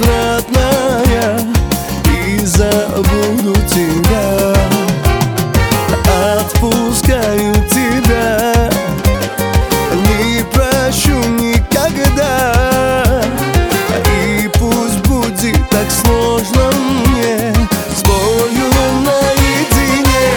родная, и забуду тебя. Отпускаю тебя, не прощу никогда. И пусть будет так сложно мне с болью наедине.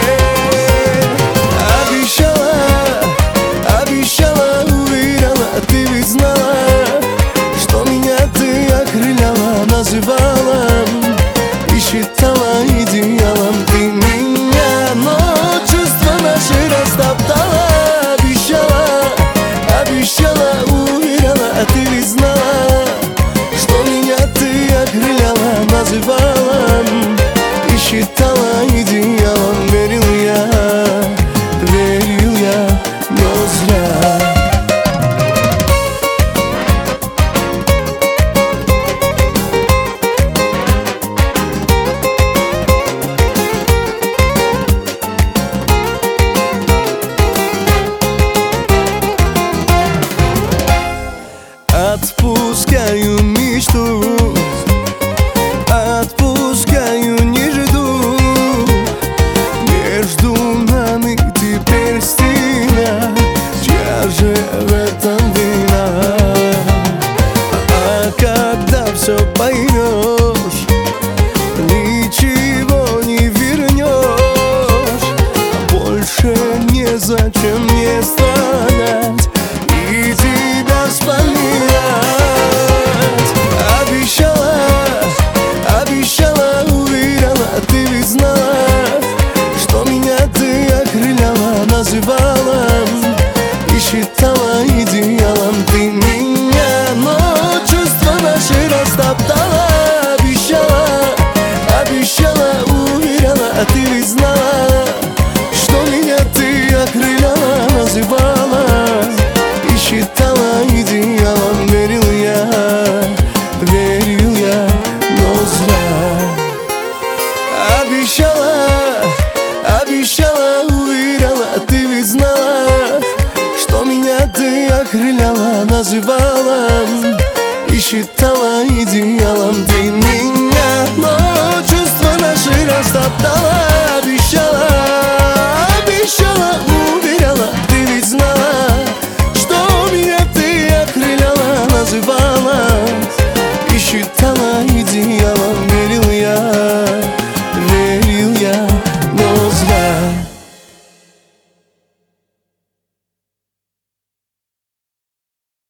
Обещала, уверяла, ты ведь знала, что меня ты окрыляла, называла и считала идеалом ты меня, но чувства наши растоптала. Обещала, уверяла, ты ведь знала, что меня ты окрыляла, называла и считала идеалом. Верил я, но зря. Отпускаю мечту, отпускаю, не жду. Между нами теперь стена, чья же в этом вина? А когда все поймешь, ничего не вернешь. Больше незачем мне страдать и тебя вспоминать. Обещала, уверяла, ты ведь знала, что меня ты окрыляла, называла и считала идеалом ты меня, но чувства наши растоптала. Обещала, уверяла, ты ведь знала, что меня ты окрыляла, называла и считала идеалом. Верил я, но зря. Обещала, уверяла, ты ведь знала, что меня ты окрыляла, называла и считала идеалом.